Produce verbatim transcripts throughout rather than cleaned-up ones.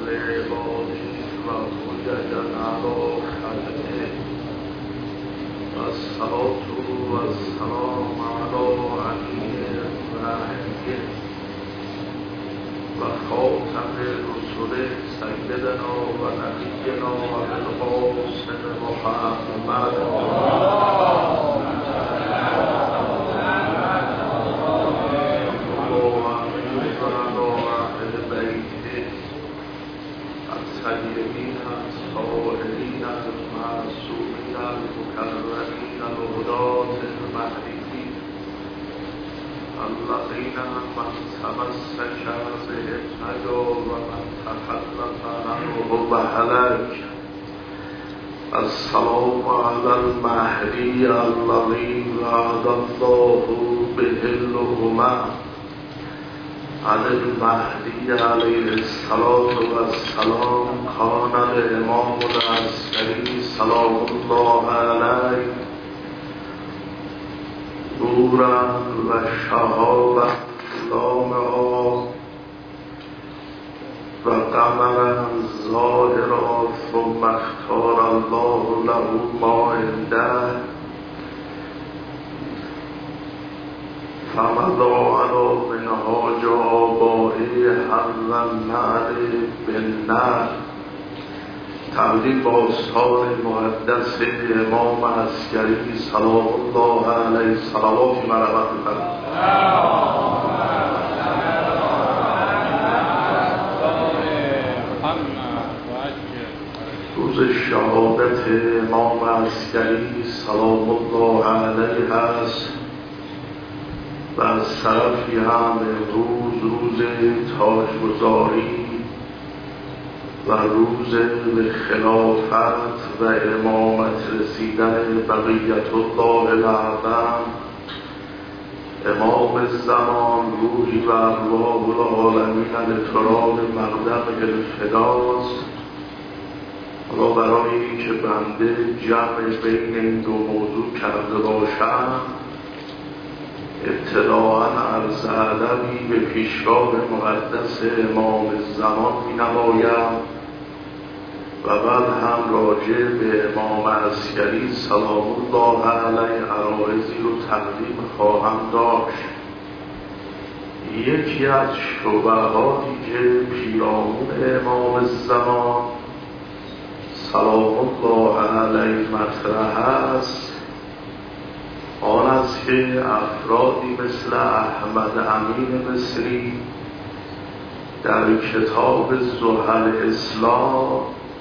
لعباده وهدى على خلقه والصلاة والسلام على أمير الوحي وخاتم الرسل سيدنا ونبينا القاسم محمد الطيبين الطاهرين المعصومين المكرمين الهداة المهديين الذين من تمسك بهم نجا ومن تخلف عنه هلك. السلام على المهدي الذي وعد الله به الأمم عن المهدي عليه الصلاة والسلام كان الإمام العسكري سلام الله عليه نورا وشهابا لامعا وقمرا ظاهرا ثم اختار الله له ما عنده فمضى على منهاج آبائه حظا معلی بالنار. تقدیم با استاد مقدس امام عسکری سلام الله علیه صلوات مرحمت بفرمایید. روز شهادت امام عسکری سلام الله علیه است و از طرفی هم روز روز تاجگذاری و روز به خلافت و امامت رسیدن بقیت الله الاعظم امام زمان روحی و ارواح العالمین لتراب مقدم الفداست. حالا برای اینکه بنده جمع بین این دو موضوع کرده باشم ابتداءً عرض ادبی به پیشگاه مقدس امام زمان می نمایم و بعد هم راجع به امام عسکری سلام الله علیه عرایضی رو تقدیم خواهم داشت. یکی از شبهاتی که پیرامون امام زمان سلام الله علیه مطرح است آن است که افرادی مثل احمد امین مصری در کتاب زحل اسلام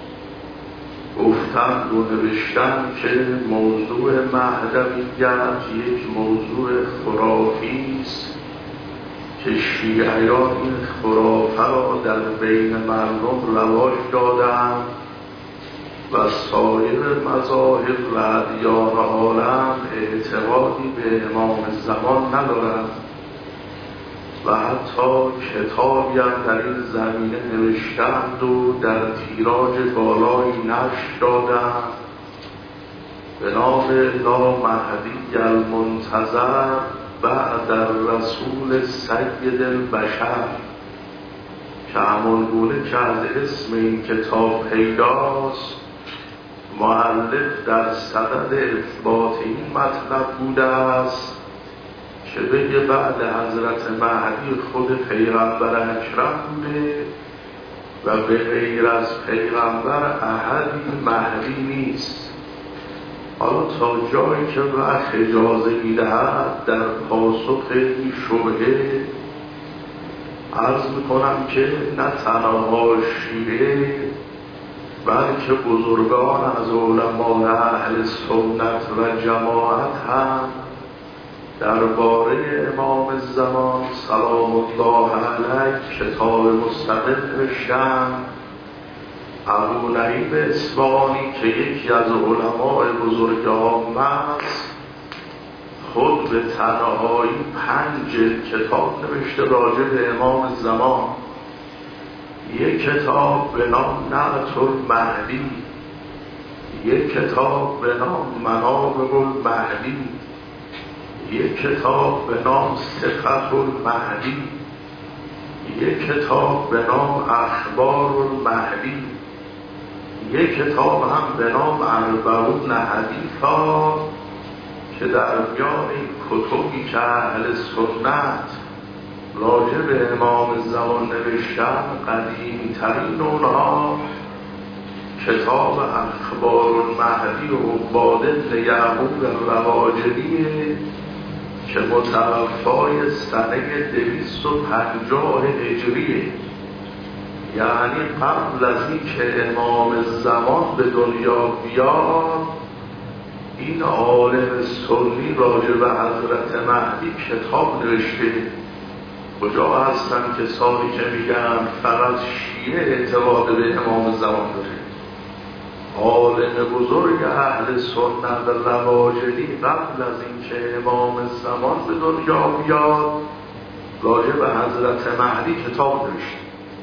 گفتند و نوشتند که موضوع مهدویت یک موضوع خرافی است که شیعیان این خرافه را در بین مردم رواج دادند و سایر مذاهب و ادیان عالم اعتقادی به امام زمان ندارند و حتی کتابی هم در این زمینه نوشتند و در تیراژ بالایی نشر دادند به نام لا مهدی المنتظر بعد الرسول سید البشر که همان گونه که از اسم این کتاب پیداست مؤلف در صدد اثبات این مطلب بوده است که بگه بعد حضرت مهدی خود پیغمبر اکرم بوده و به غیر از پیغمبر احدی مهدی نیست. حالا تا جایی که وقت اجازه میدهد در پاسخ این شبهه عرض میکنم که نه تنها شیعه بلکه بزرگان از علمای اهل سنت و جماعت هم درباره امام زمان سلام الله علیه کتاب مستقل نوشتند. ابو نعیم اصفهانی که یکی از علمای بزرگ عامه است خود به تنهایی پنج جلد کتاب نوشته راجع به امام زمان. یک کتاب به نام نعت المهدی، یک کتاب به نام مناقب المهدی، یک کتاب به نام صفت المهدی یک کتاب به نام اخبار المهدی، یک کتاب هم به نام اربعون حدیثا که در میان این کتبی که اهل سنت راجع به امام زمان نوشتن قدیمی ترین اونها کتاب اخبار المهدی و عباد بن یعقوب الرواجلیه که متوفای سنه دویست و پنجاه هجریه، یعنی قبل از این که امام زمان به دنیا بیاد این عالم سنی راجع به حضرت مهدی کتاب نوشته. کجا هستن کسانی که میگن فقط شیعه اعتقاد به امام زمان داره؟ عالم بزرگ اهل سنت رواجلی قبل از اینکه امام زمان به دنیا بیاد راجع به حضرت مهدی کتاب نوشته.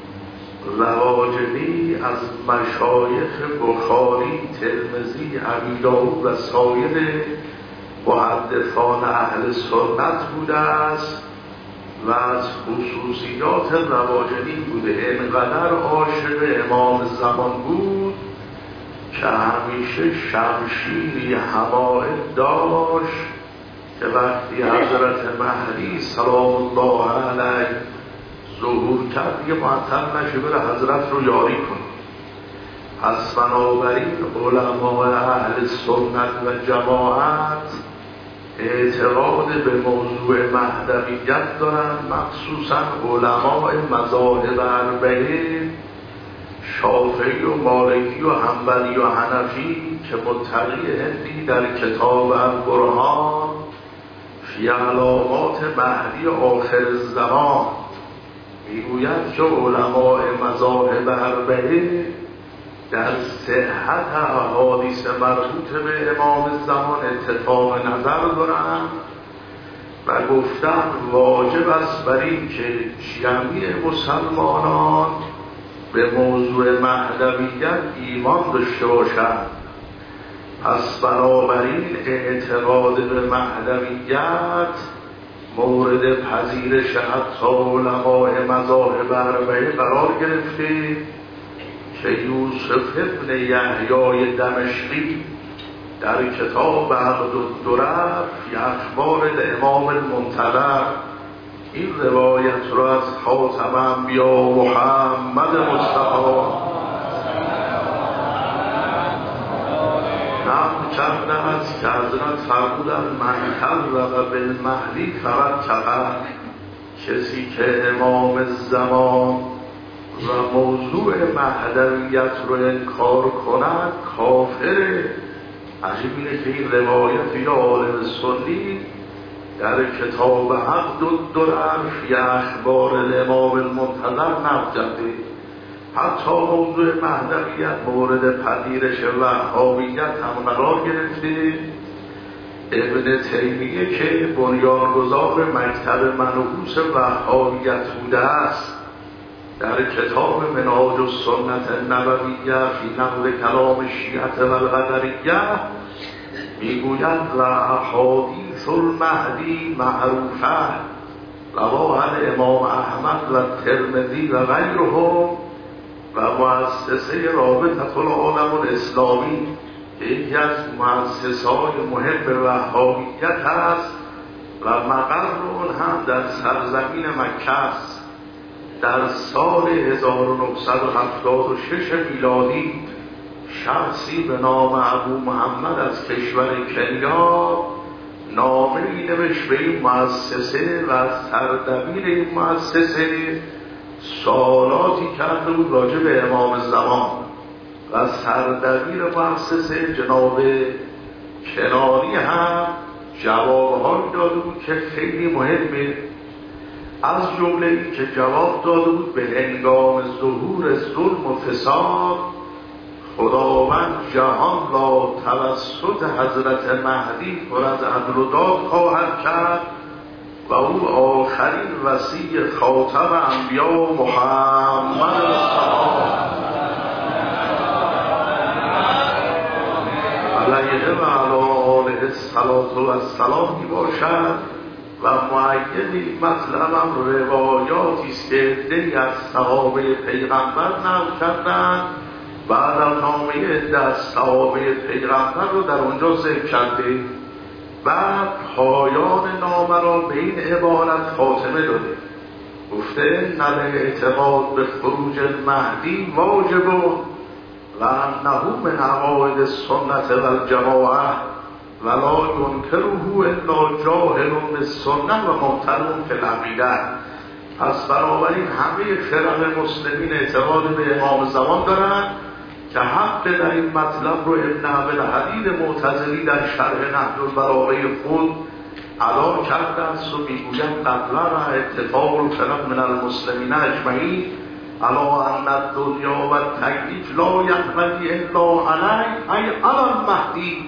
رواجلی از مشایخ بخاری، ترمذی، ابی داود و سایر محدثان اهل سنت بوده است و از خصوصیات رواجلی بوده اینقدر عاشق امام زمان بود که همیشه شمشیری حمائل داشت که وقتی حضرت مهدی سلام الله علیه ظهور کرد دیگه معطل نشه بره حضرت رو یاری کنه. پس بنابراین علماء اهل سنت و جماعت اعتقاد به موضوع مهدویت دارن، مخصوصا علماء مذاهب اربعه شافعی و مالکی و حنبلی و حنفی که متقی هندی در کتاب البرهان فی علامات مهدی آخر الزمان میگوید که علماء مذاهب اربعه در صحت احادیث مربوط به امام زمان اتفاق نظر دارند و گفتن واجب است بر این که جمعی مسلمانان به موضوع مهدویت ایمان داشته باشند. پس بنابراین اعتقاد به مهدویت مورد پذیرش حتی علماء مذاهب اربعه قرار گرفته که یوسف ابن یحیی دمشقی در کتاب عقد الدرر فی اخبار الامام المنتظر این روایت را از خاتم انبیا محمد مصطفی نقل کرده است که حضرت فرمودند من کذب بالمهدی فقط کفر، کسی که امام زمان و موضوع مهدویت رو انکار کند کافره. عجیب اینه که این روایت یا عالم سنی در کتاب عقد الدرر فی اخبار الامام المنتظر نقل کرده. حتی موضوع مهدویت مورد پذیرش وهابیت هم قرار گرفته. ابن تیمیه که بنیانگذار مکتب منحوس وهابیت بوده است در کتاب منهاج السنة النبویه فی نقل کلام شیعه و القدریه میگوید و احادیث المهدی معروفه رواه الامام احمد و ترمذی و غیرهم و مؤسسه رابطه العالم الاسلامی که یکی از مؤسسه‌های مهم وهابیت است و مقر اون هم در سرزمین مکه است. در سال هزار و نهصد و هفتاد و شش میلادی شخصی به نام ابو محمد از کشور کنیا نامه‌ای نوشت به این مؤسسه و سردبیر این مؤسسه سوالاتی کرده بود راجع به امام زمان و سردبیر مؤسسه جناب کنانی هم جوابهایی داده بود که خیلی مهمه. از جمله ای که جواب داده بود به هنگام ظهور ظلم و فساد خداوند جهان را توسط حضرت مهدی پر از عدل و داد خواهد کرد و او آخرین وصی خاتم انبیا محمد مصطفی علیه و علی آله الصلاة و السلام می باشد و معید این مطلب هم روایاتی است که عده‌ای از صحابه پیغمبر نقل کردند. بعد از نامه عده از صحابه پیغمبر رو در اونجا ذکر کرده. بعد پایان نامه را به این عبارت خاتمه داده، گفته ان الاعتقاد به خروج المهدی واجب و انه من عقاید السنت و الجماعه ولا ینکره الا جاهل بالسنه و مبتل فی العقیده. پس بنابراین همه فرق مسلمین اعتقاد به امام زمان دارند که حق در این مطلب رو ابن عبدالحدید معتزلی در شرح نهج البلاغه خود ادا کرده است و میگوید قبلا اتفاق الفرق من المسلمین اجمعین علی ان الدنیا و التکلیف لا یقتضی الا علی ای علی المهدی،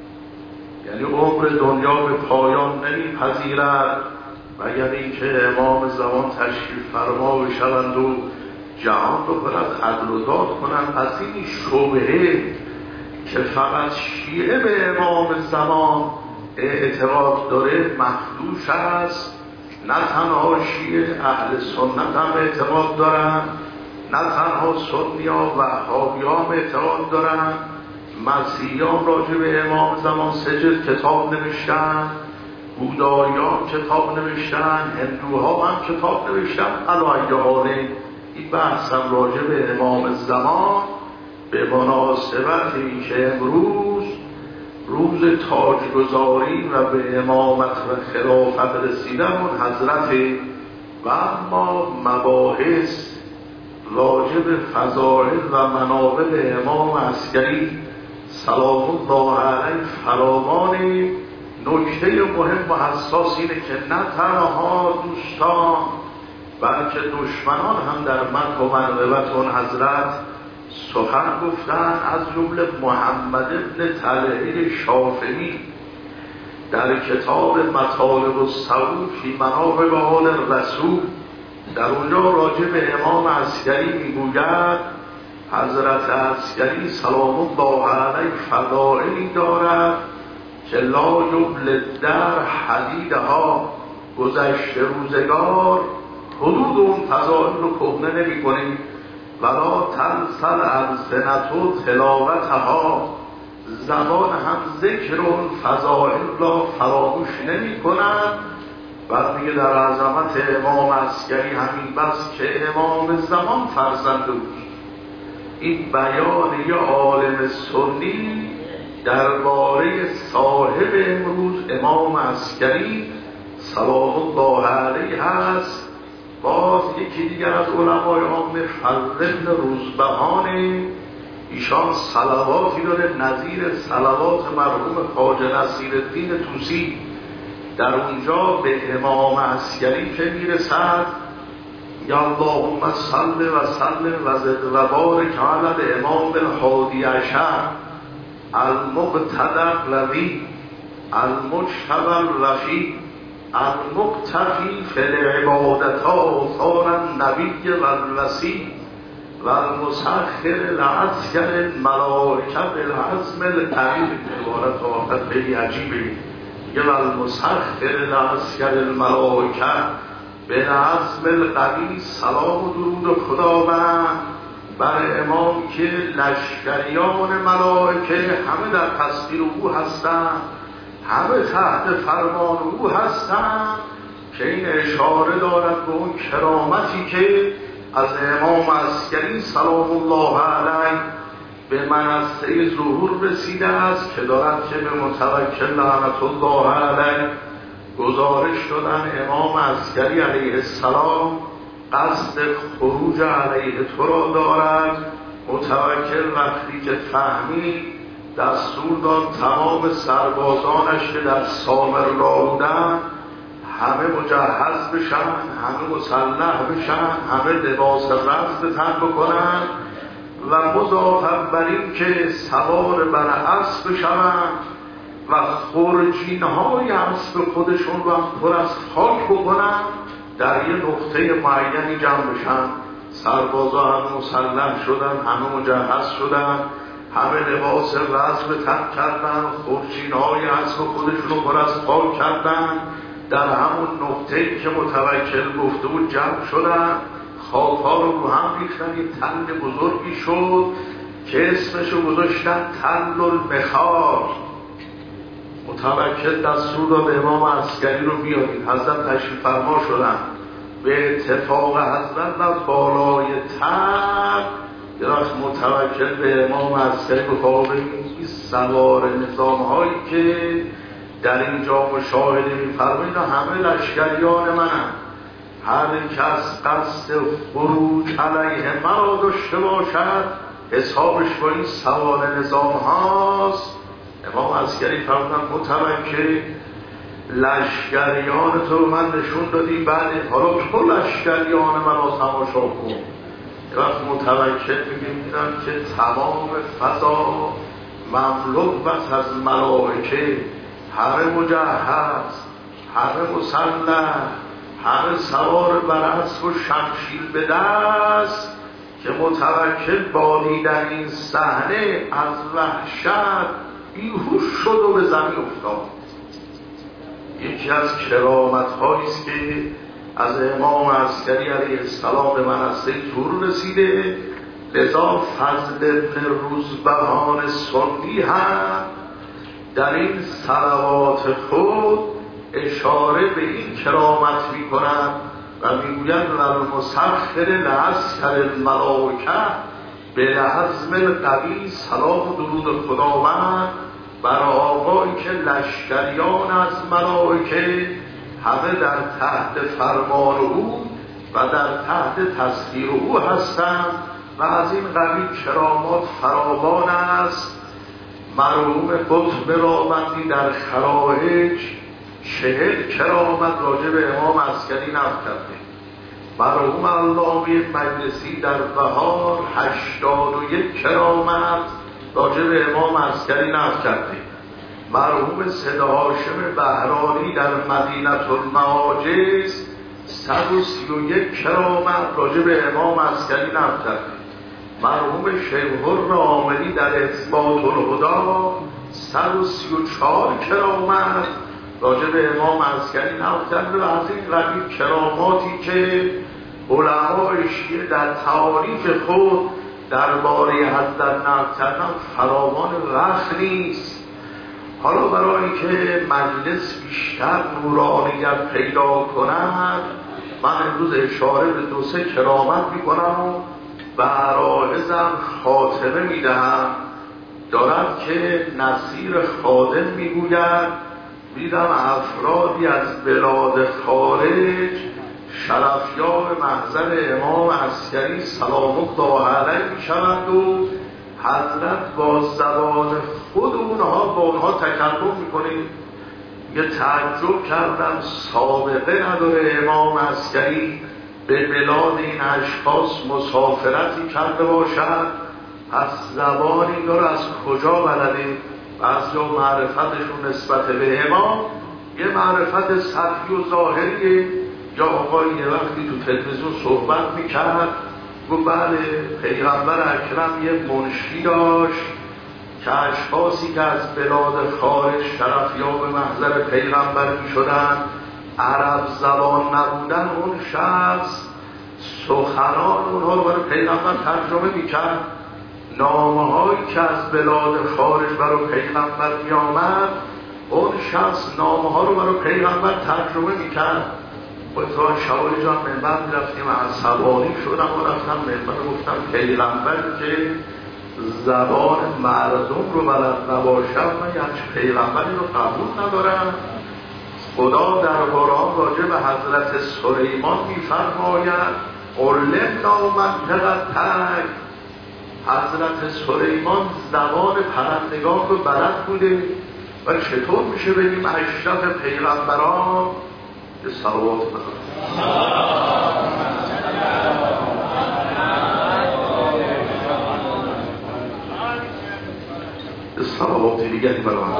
یعنی عمر دنیا به پایان نمیپذیرد مگر اینکه امام زمان تشریف فرما بشوند و جهان رو برد عدل و داد کنند. از این شبهه که فقط شیعه به امام زمان اعتقاد داره مخدوش است. نه تنها شیعه، اهل سنت هم اعتقاد دارن، نه تنها سنی ها و وهابی ها هم اعتقاد دارن. مسیحیان راجع به امام زمان سه جلد کتاب نوشتن، بودایی ها هم کتاب نوشتن، هندوها هم کتاب نوشتن. علی حاله این بحث هم راجع به امام زمان به مناسبت این که امروز روز تاجگذاری و به امامت و خلافت رسیدن اون حضرت و اما مباحث راجع به فضائل و مناقب امام عسکری سلام الله علیه فراوان. نکته مهم و حساس اینه که نه تنها دوستان بلکه دشمنان هم در مدح و منقبت اون حضرت سخن گفتن. از جمله محمد ابن طلحه شافعی در کتاب مطالب الصبور فی مناقب آل الرسول در اونجا راجع به امام عسکری میگوید حضرت عسکری سلام الله علیه فضائلی دارد که لا یبل در حدیدها، گذشته روزگار حدود اون فضائل رو کهنه نمی کنیم. ولا تنسل السنت و تلاوتها، زبان هم ذکر اون فضائل را فراموش نمی کنند. بعد میگه در عظمت امام عسکری همین بس که امام زمان فرزند بود. این بیان یه عالم سنی درباره صاحب امروز امام عسکری سلام الله علیه هست. باز یکی دیگر از علمای عامه فضل بن روزبهانه، ایشان صلواتی داره نظیر صلوات مرحوم خواجه نصیرالدین طوسی. در اونجا به امام عسکری که میرسد یا اللهم صل و سلم و زد و بارک علی امام الهادی عشر المقتدى القوی المجتبى الرفیع المقتفی فی العبادت آثار النبی و الوصی و المسخر لعسکر الملائکه بالعزم القوی. عبارت آخر خیلی عجیبه، میگه و المسخر لعسکر الملائکه بالعزم القوی. سلام و درود خداوند بر امام که لشکریان ملائکه همه در تسخیر او هستند، همه تحت فرمان او هستند، که این اشاره دارد به اون کرامتی که از امام عسکری سلام الله علیه به منصه ظهور رسیده است که دارد که به متوکل لعنت الله علیه گزارش دادن امام عسکری علیه السلام قصد خروج علیه تو را دارد. متوکل وقتی که فهمید دستور داد تمام سربازانش که در سامر را بودن همه مجهز بشن، همه مسلح بشن، همه لباس رفت به تن بکنن و مضافاً بر این که سوار بر اسب بشن و خرجین های اسب خودشون رو پر از خاک بکنن، در یه نقطه معینی جمع بشن. سربازا همه مسلح شدن، همه مجهز شدن، همه لباس رزم به تن کردن، خورچین های اسب خودشون رو پر از خاک کردن. در همون نقطه‌ای که متوکل گفته بود جمع شدن، خاک‌ها رو رو هم ریختن، یه تل بزرگی شد که اسمشو گذاشتن تل المخار. متوکل دستور داد امام عسکری رو بیارید. حضرت تشریف فرما شدن، به اتفاق حضرت از بالای تل یه وقت متوکل به امام عسکری بخواه ببینید سوار نظام هایی که در اینجا مشاهده می‌فرمایید همه لشکریان منن، هر کس قصد خروج علیه مرا داشته باشد حسابش با این سوار نظام هاست. امام عسکری فرمودن متوکل لشکریان تو رو من نشون دادی، بله حالا تو لشکریان من را تماشا کن. وقت متوکل می‌بینم که تمام فضا مملو بس از ملائکه، همه مجهز، همه مسلح، همه سوار بر اسب و شمشیر به دست، که متوکل با دیدن این صحنه از وحشت بیهوش شد و به زمین افتاد. یکی از کرامت‌هایی است که از امام عسکری علیه السلام به منصه طور رسیده. لذا فضل ابن روزبهان سنی هم در این صلوات خود اشاره به این کرامت می کنند و می گوید المسخر لعسکر الملائکه به لحظم القوی سلام و درود خداوند بر آقایی که لشکریان از ملائکه همه در تحت فرمان او و در تحت تسخیر او هستند و از این قبیل کرامات فراوان است. مرحوم قطب راوندی در خرائج چهل کرامت راجع به امام عسکری نقل کرده. مرحوم علامه مجلسی در بهار هشتاد و یک کرامت راجع به امام عسکری نقل کرده. مرحوم سید هاشم بهرانی در مدینه المعاجز صد و سی و یک کرامت راجع به امام عسکری نقل کرده. مرحوم شیخ الراملی در اثبات الهدی صد و سی و چهار کرامت راجع به امام عسکری نقل کرده و از این قبیل کراماتی که علمای شیعه در تعاریف خود درباره حضرت نقل کردن فراوان وقت نیست. حالا برای که مجلس بیشتر نورانیت پیدا کند من امروز اشاره به دو سه کرامت میکنم و به عرائزم خاتمه میدهم. دارد که نصیر خادم میگوید دیدم افرادی از بلاد خارج شرفیاب محضر امام عسکری سلام الله علیه میشوند و حضرت با زبان خود اونها با اونها تکلم میکنید. یه تعجب کردم سابقه نداره امام عسکری به بلاد این اشخاص مسافرتی کرده باشد، پس زبان این رو از کجا بلده؟ و از جا معرفتشون نسبت به امام یه معرفت سطحی و ظاهریه. یا آقای یه وقتی تو تلویزیون صحبت میکرد گفت بله پیغمبر اکرم یه منشی داشت که اشخاصی که از بلاد خارج شرفیاب محضر پیغمبر میشدن عرب زبان نبودن، اون شخص سخنان اونها رو برای پیغمبر ترجمه میکرد. نامه هایی که از بلاد خارج برای پیغمبر میامد اون شخص نامه ها رو برای پیغمبر ترجمه میکرد. با اتفاق شوال جان منبر میرفتیم عصبانی شدم و رفتم منبر گفتم پیغمبر که زبان مردم رو بلد نباشم من یه پیغمبری رو قبول ندارم. خدا در قرآن راجع به حضرت سلیمان میفرماید علمنا منطق تک. حضرت سلیمان زبان پرندگان رو بلد بوده و چطور میشه بگیم اشرف پیغمبران به صلوات بخواد. به صلوات دیگری برام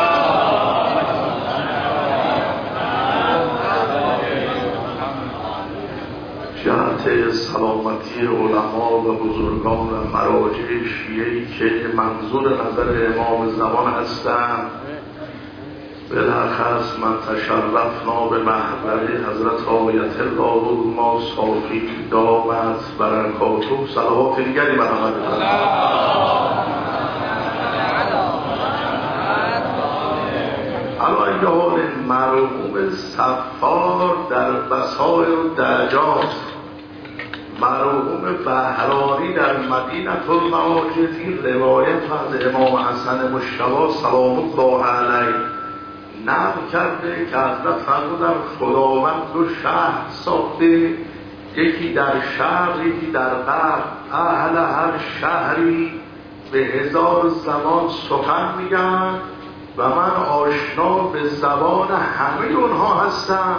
جهت سلامتی علما و بزرگان و مراجع شیعه‌ای که منظور نظر امام زمان هستند بالاخص من تشرفنا به محضر حضرت آیت الله ما صافی دامت برکاته صلوات دیگری بر محمد علی این حال مرحوم صفار در بصائر و درجات، مرحوم بهرانی در مدینة المواجد روایت از امام حسن مجتبی سلام الله علیه نقل کرده که حضرت فرمودن خداوند دو شهر ساخته، یکی در شرق یکی در غرب، اهل هر شهری به هزار زبان سخن میگن و من آشنا به زبان همه اونها هستم.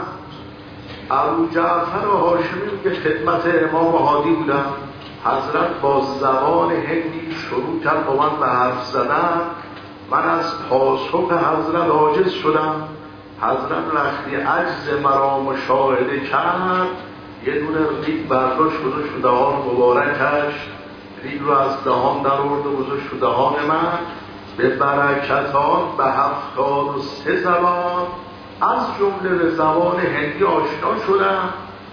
ابو جعفر و هاشمی که خدمت امام هادی بودن، حضرت با زبان هندی شروع کرد با من به حرف زدن، من از پاسخ حضرت عاجز شدم. حضرت وقتی عجز مرا مشاهده کرد یه دونه ریگ برداشت گذاشت تو دهان مبارکش، ریگ رو از دهان در آورد و گذاشت تو دهان من، به برکت آن به هفتاد و سه زبان از جمله به زبان هندی آشنا شدم.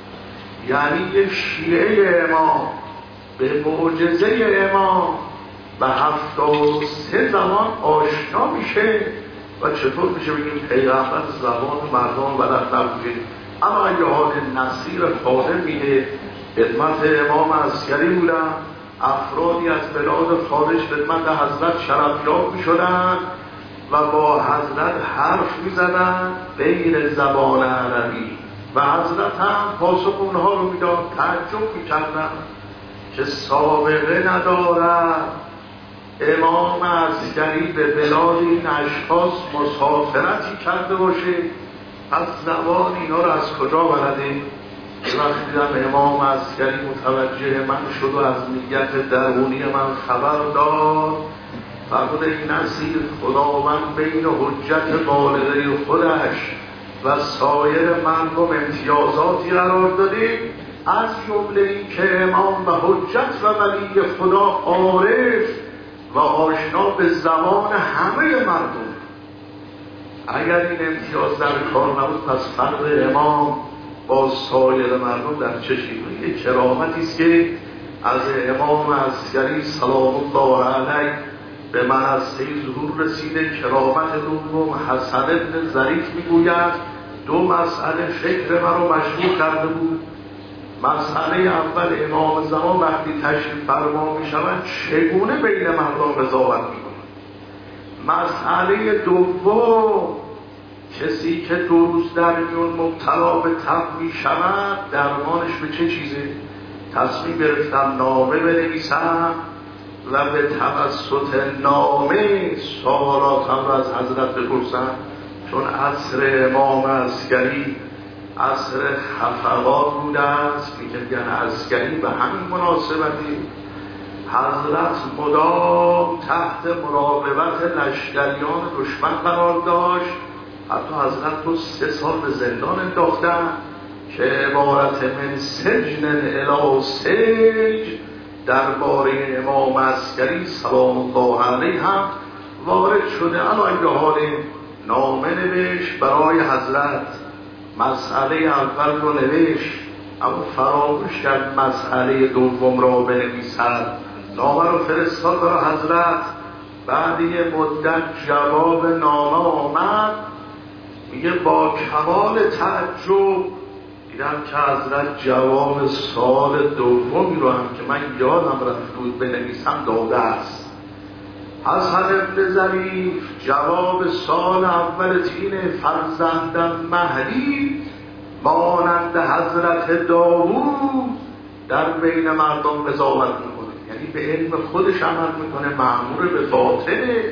یعنی یه شیعه امام به معجزه امام به هفتاد و سه زبان آشنا میشه و چطور میشه بگیم پیغمبر زبان مردم بلد نبوده. اما اگه حال نصیر خادم میده خدمت امام عسکری بودن، افرادی از بلاد خارج خدمت حضرت شرفیاب میشدن و با حضرت حرف میزدن غیر زبان عربی و حضرت هم پاسخ اونها رو میداد. تعجب میکردن که سابقه ندارد امام عسکری به بلاد این اشخاص مسافرتی کرده باشه، پس زبان اینا رو از کجا بلده؟ وقتی دیدم امام عسکری متوجه من شد و از نیت درونی من خبر داد، فرمود این نصیر خداوند بین حجت بالغه خودش و سایر مردم امتیازاتی قرار داده، از جمله این که امام و حجت و ولی خدا عارف و آشنا به زبان همه مردم. اگر این امتیاز در کار نبود پس فرق امام با سایر مردم در چه شیوه؟ یک کرامتی است که از امام عسکری سلام الله علیه به منصه ظهور رسیده. کرامت دوم حسن بن ظریف میگوید دو مسئله فکر من رو مشغول کرده بود. مسئله اول امام زمان وقتی تشریف فرما میشوند چگونه بین مردم قضاوت میکنند. مسئله دوم کسی که دو روز در میون مبتلا به تب میشود درمانش به چه چیزه؟ تصمیم گرفتم نامه بنویسم و به توسط نامه سوالاتم را از حضرت بپرسم، چون عصر امام عسکری عصر خفقات بوده است، میگن عسکری به همین مناسبتی حضرت مدام تحت مراقبت لشکریان دشمن قرار داشت. حتی حضرت رو سه سال به زندان انداختن که عبارت من سجن الی سجن درباره امام عسکری سلام الله علیه هم وارد شده. اما این حال نامه نوشت برای حضرت، مسئله اول رو نوشت اما فراموش کرد مسئله دوم را بنویسد. نامه رو فرستاد برای حضرت. بعد یه مدت جواب نامه آمد، میگه با کمال تعجب دیدم که حضرت جواب سال دومی رو هم که من یادم رفت بود بنویسم داده است. حسن بن ظریف جواب سال اول تینه فرزندم مهدی مانند حضرت داوود در بین مردم قضاوت میکنه، یعنی به علم خودش عمل میکنه، مأمور به باطنه.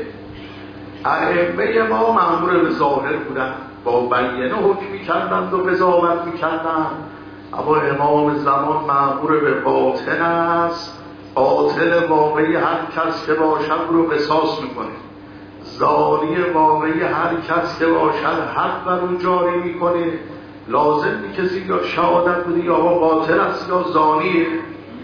ائمه ما مأمور به ظاهر بودن، با بیانه حکم میکردند و قضاوت میکردند، اما امام زمان مأمور به باطن است. قاتل واقعی هر کس که باشد رو قصاص میکنه، زانی واقعی هر کس که باشد حد بر او جاری میکنه. لازم نی کسی یا شهادت بودی یا قاتل است یا زانیه.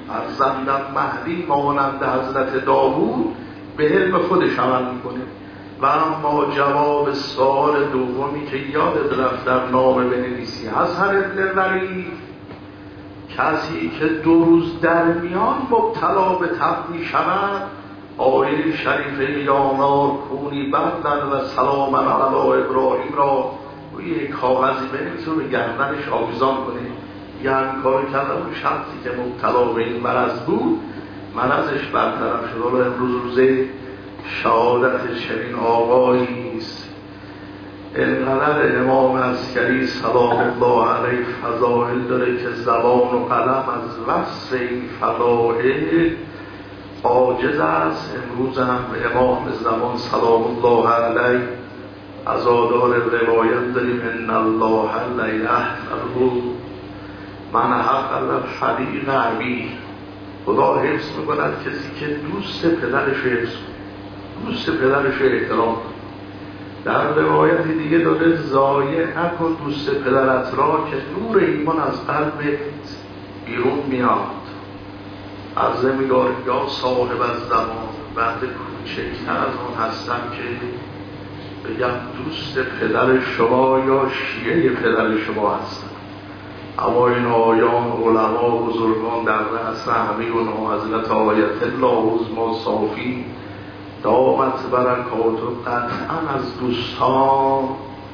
فرزندم مهدی مانند حضرت داوود به علم خودش عمل میکنه. و اما جواب سوال دومی که یادت رفت در نامه بنویسی، حسن ابن ولی کسی که دو روز در میان مبتلا به تب می شود، آیه شریفه یانار کونی بردن و سلاما علی ابراهیم را روی یک کاغذی بنویسه و به گردنش آویزان کنه. یعنی کار کردم اون شخصی که مبتلا به این مرض بود مرضش برطرف شد. حالا امروز روزه شهادت چنین آقایی است. اینقدر امام عسکری سلام الله علیه فضائل داره که زبان و قلم از وصف این فضائل عاجز است. امروز هم امام زمان سلام الله علیه عزادار روایت داریم ان الله لا یحفظه من حق الحدیق عبی. خدا حفظ میکند کسی که دوست پدرش رو حفظ کنه، دوست پدرش رو احترام کنه. در روایت دیگه داده ضایع نکن دوست پدرت را که نور ایمان از قلب بیرون میاد. عرض می‌دارم یا صاحب از زمان بعد کوچکتر از اون هستم که بگم دوست پدر شما یا شیعه پدر شما هستم. اما این آیان علما بزرگان در رأس همه اونها حضرت آیت الله عظمی صافی دامت برکات و قطعا از دوستان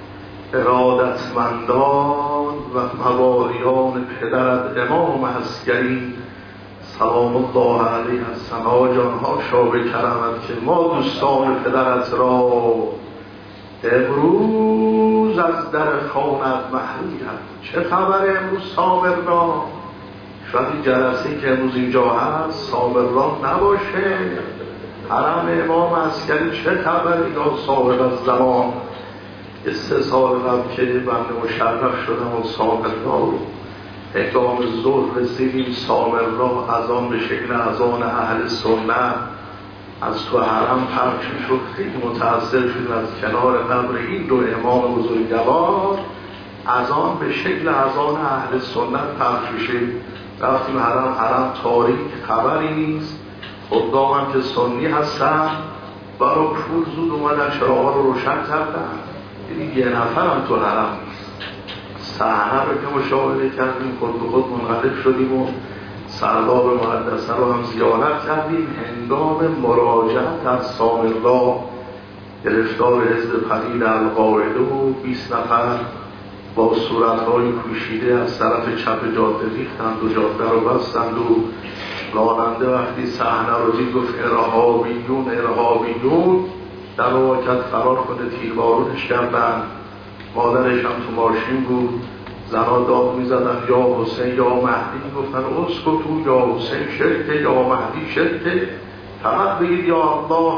ارادتمندان و مواریان پدرت امام عسکری سلام الله علیه هستن. آقا جانها شابه کرمت که ما دوستان پدرت را امروز از در خانت محرومیم. چه خبر امروز صابر را؟ شاید این جلسه که امروز اینجا هست صابر را نباشه. حرم امام عسکری چه خبری یا صاحب از زمان؟ سه سال قبل که بنده مشرف شدم و صابر را رو اقدام ظهر رسیدیم، صابر را از آن به شکل از آن اهل سنت از تو حرم پخش شد. خیلی متأثر شد از کنار قبر این دو امام بزرگوار از آن به شکل از آن اهل سنت پخش شد. رفتیم حرم، حرم تاریک خبری نیست. خدا هم که سنی هستن برای پول زود اومدن چراغا رو روشن کردن. یعنی یه نفر هم تو حرم نیست. صحنه رو که مشاهده کردیم خود به خود منقلب شدیم و سرداب مقدسه رو هم زیارت کردیم. هنگام مراجعت از سامرا گرفتار حزب پدید القاعده و بیست نفر با صورتهای پوشیده از طرف چپ جاده ریختند و جاده رو بستند و راننده وقتی صحنه رو دید گفت ارهابیون ارهابیون در واقعیت فرار کنه، تیربارونش کردن. مادرش هم تو ماشین بود، زنها داد میزدن یا حسین یا مهدی، گفتن اسکتو یا حسین شرکه یا مهدی شرکه، فقط بگید یا الله.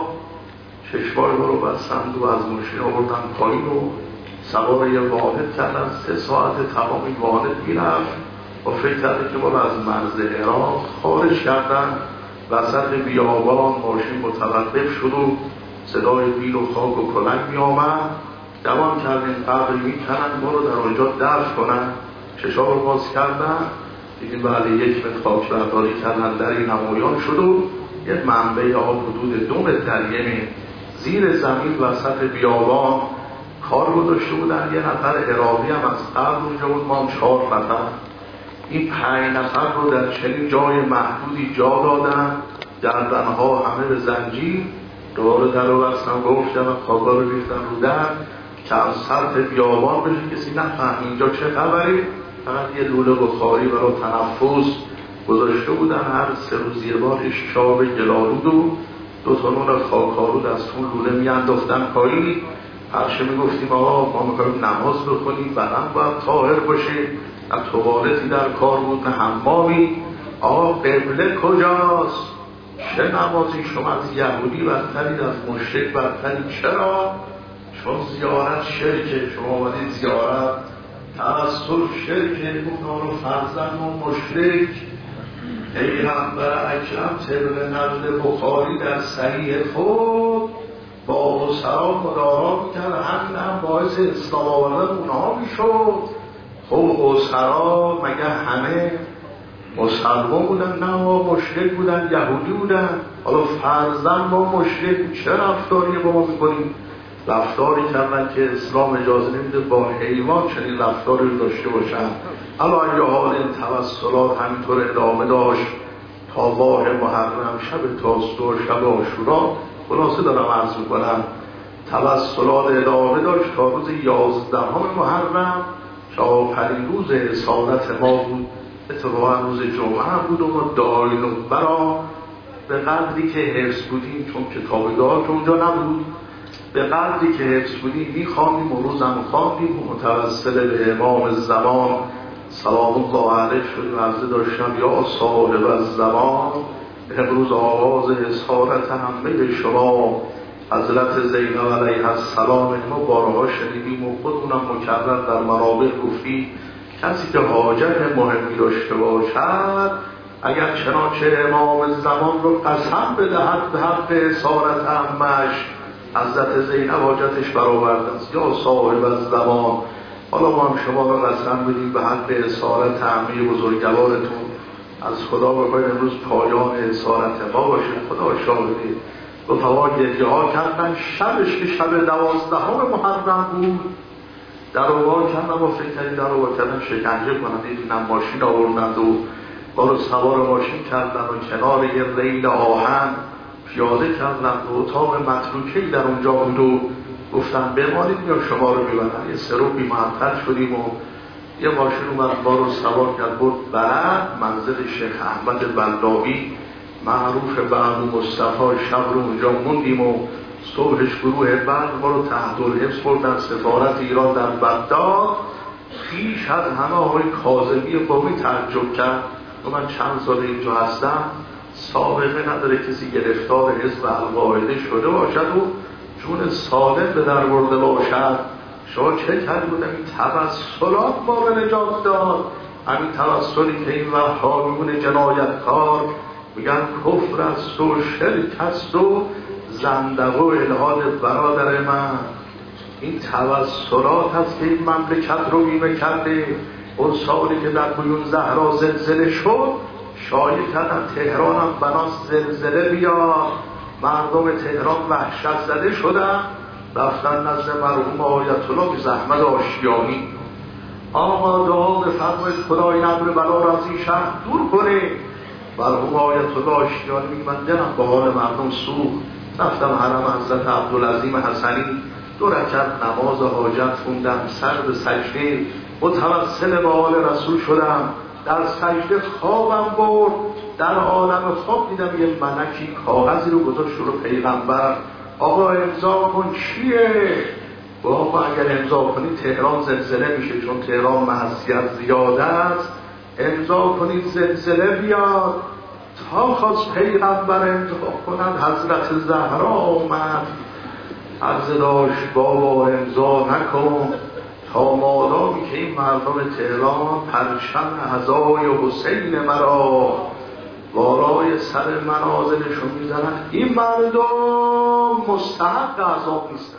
چشمای رو بستند و از ماشین آوردن پایین و سوار یه واحد کردن. سه ساعت تمامی واحد میرفت و فکر کرده که باید از مرز عراق خارج کردن. وسط بیابان ماشین متوقف شد و صدای بیل و خاک و کلنگ می آمد. دوام کردیم قبری می کنن ما رو در آنجا دفن کنن. چشا رو باز کردن دیدیم بله یک متر خاک برداری کردن در این نمایان شد و یک منبع آب حدود دو متر در یمین زیر زمین وسط بیابان کار گذاشته بودن. یه نفر عراقی هم از قبل اونجا بود، ما هم چهار نفر. این پنج نفر رو در چنین جای محدودی جا دادن، گردنها همه به زنجیر دوباره در رو بستن گفتن و خوابا رو ریختن رو در که از سطح بیابان بشه کسی نفهم اینجا چه خبری. فقط یه لوله بخاری برای تنفس گذاشته بودن. هر سه روز یه بار شاب گلالود و دو تا نون خاک‌آلود از اون لوله میانداختن پایین. هرچه میگفتیم آقا ما میخوایم نماز بخونیم بدن باید طاهر باشه، نه توالتی در کار بود نه حمامی. آقا قبله کجاست؟ چه نمازی شما از یهودی برترید، از مشرک برترید؟ چرا؟ چون زیارت شرکه. شما آمدید زیارت توسل شرکه. گفتان و فرزند و مشرک. پیغمبر اکرم طبق نقل بخاری در صحیح خود با اسرا مدارا میکرد، همین هم باعث اسلام آوردن اونها میشد. خب اسرا مگه همه مسلمان بودن؟ نه ما مشرک بودن، یهودی بودن. حالا فرزند ما مشرک چه رفتاری با ما میکنیم؟ رفتاری کردن که اسلام اجازه نمیده با حیوان چنین رفتاری رو داشته باشن. علی ای حال این توسلات همینطور ادامه داشت تا ماه محرم، شب تاسوع، شب عاشورا. خلاصه دارم عرض میکنم توسلات ادامه داشت تا روز یازدهم محرم که آخرین روز اصالت ما بود. اتفاقا روز جمعه هم بود و ما دارین برا به قدری که حفظ بودیم، چون کتاب دعا که اونجا نبود، به قدری که حفظ بودیم میخواندیم و روزم خواندیم و متوسل به امام الزمان سلام الله علیه شدیم. عرضه داشتم یا صاحب الزمان، امروز آغاز اسارت همه شما حضرت زینب علیه السلام ما بارها شنیدیم و خودمونم مکرر در منابر گفتیم کسی که حاجت مهمی داشته باشد اگر چنانچه امام زمان رو قسم بدهد به حق اسارت عمش حضرت زینب حاجتش برآورده است. یا صاحب الزمان، حالا ما هم شما رو قسم بدیم به حق اسارت عمه بزرگوارتون از خدا بخواید امروز پایان اسارت ما باشه. خدا شاهده رفقا گریه ها کردن. شبش که شب دوازدهم محرم بود در رو کردن و فکر کردن در رو کردن شکنجه کنن. دیدن ماشین آوردند و ما رو سوار ماشین کردن و کنار یه ریل آهن پیاده کردن و اتاق متروکه‌ای در اونجا بود و گفتن بمانید یا شما رو میبرن. یه سروبی معطل شدیم و یه ماشین اومد ما رو سوار کرد بود بلد منزل شیخ احمد بلداوی معروف به ابو مصطفی. شب رو اونجا موندیم و صبحش گروه بعد ما رو تحت الحفظ بردن سفارت ایران در بغداد. پیش از همه آقای کاظمی قومی تعجب کرد و من چند سال اینجا هستم سابقه نداره کسی گرفتار حزب القاعده شده باشد و جون سالم به در برده باشد. شما چه کرد بودم این توسلات ما رو نجات داد. همین توسلی که این وهابیون جنایتکار میگن کفر است و شرک است و زندقه و الحاد برادر من، این توسلات هست که این مملکت رو بیمه کرده. اون سالی که در بیون زهرا زلزله شد شایع کردن تهران هم بناس زلزله بیا، مردم تهران وحشت زده شدن رفتن نزد مرحوم آیت الله زحمت آشیانی. آقا دعا بفرمایید خدای ابر بلا را از این شهر دور کنه. مرحوم آیت الله آشیانی میگه من دلم به حال مردم سوخت. رفتم حرم حضرت عبدالعظیم حسنی دو رکعت نماز حاجت خوندم، سر به سجده متوسل به حال رسول شدم. در سجده خوابم برد، در عالم خواب دیدم یه ملکی کاغذی رو گذاشت رو پیغمبر. آقا امضا کن. چیه؟ آقا اگر امضا کنی تهران زلزله میشه، چون تهران معصیت زیاده است. امضا کنید زلزله بیاد. تا خواست پیغمبر امضا کنند حضرت زهرا آمد. عرض داشت بابا امضا نکن تا مادامی که این مردم تهران پرچم هزای حسین مرا وارای سر منازلشون میزنن، این مردم مستحق عذاب نیستن.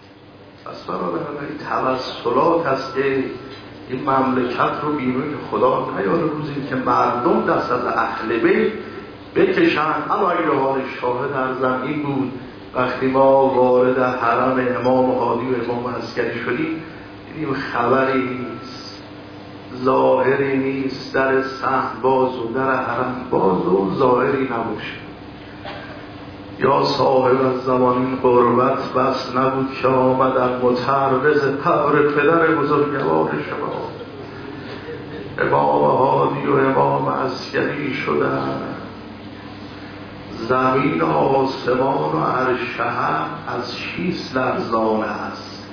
پس برادران این توسلات هست که این مملکت رو بیرون خدا نیاره روزی که مردم دست از اهل بیت بکشن. علی حال شاهد در زمین بود وقتی ما وارد حرم امام هادی و امام عسکری شدیم دیدیم خبری نیست، ظاهری نیست، در صحن باز و در حرم باز و ظاهری نباشه. یا صاحب از زمان قربت بس نبود که آمدن متعرض قبر پدر بزرگوار شما امام هادی و امام عسکری شدن. زمین و آسمان و عرش هم از شیست لرزانه است.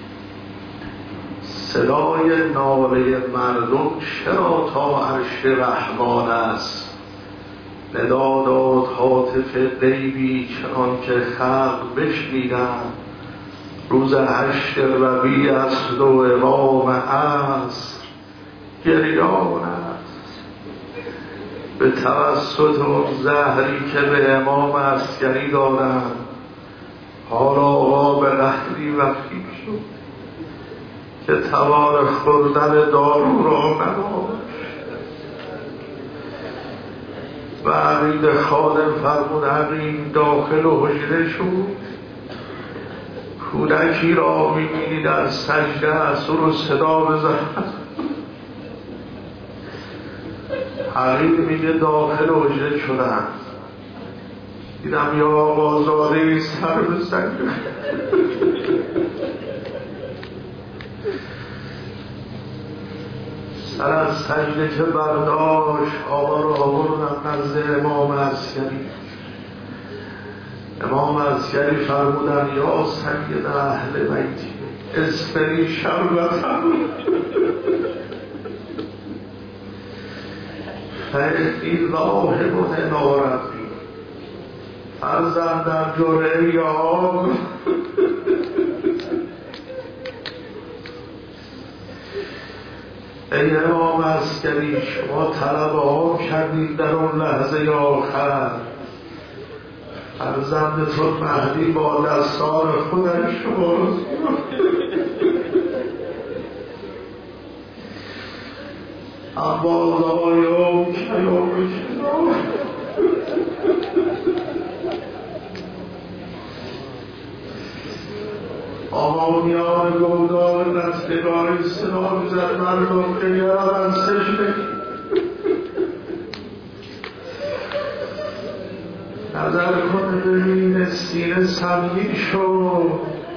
صدای ناله مردم چرا تا عرش رحمان است. ندا داد هاتف غیبی چنان که خلق بشنیدن. روز حشر ربیع است و امام عصر گریان است. به توسط اون زهری که به امام عسکری دادن حالا آقا به قهری وقتی شد که توان خوردن دارو را نداشت. و عقید خادم فرمود عقید داخل حجره شد. کودکی را می‌بینی در سجده است، او رو صدا بزن. حقیق میگه داخل حجره شدن، دیدم یا آقازاده سر به سجده سر از سجده که برداشت، آقا را آوردن نزد امام عسکری. امام عسکری فرمودن یا سید اهل بیتی اسفری شربتم فإنی ذاهب الی ربی. فرزندم جرعه یا آب. ای امام عسکری، شما طلب آب کردید در اون لحظه آخر، فرزندتون مهدی با دستار خودش شما رو اما لایم کیام شما آمانیان گودار نستگاری صدا میزد مردم که یارن سجده نظر کنه ببینه سینه سنگین شد،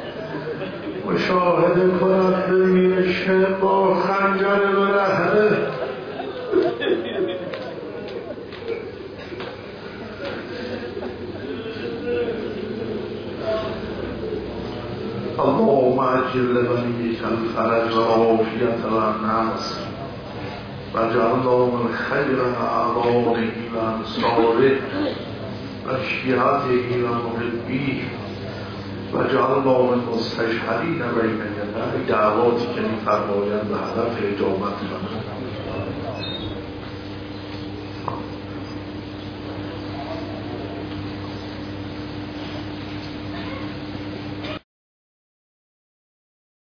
مشاهده کند ببینه شب با خنجر برهنه. اللهم عجل لوليك الفرج والعافية والنصر واجعل من خير أعوانه وأنصاره وشيعته ومحبيه واجعل من مستشهدين بين يديه. دعواتی که می‌فرمایند به هدف اجابت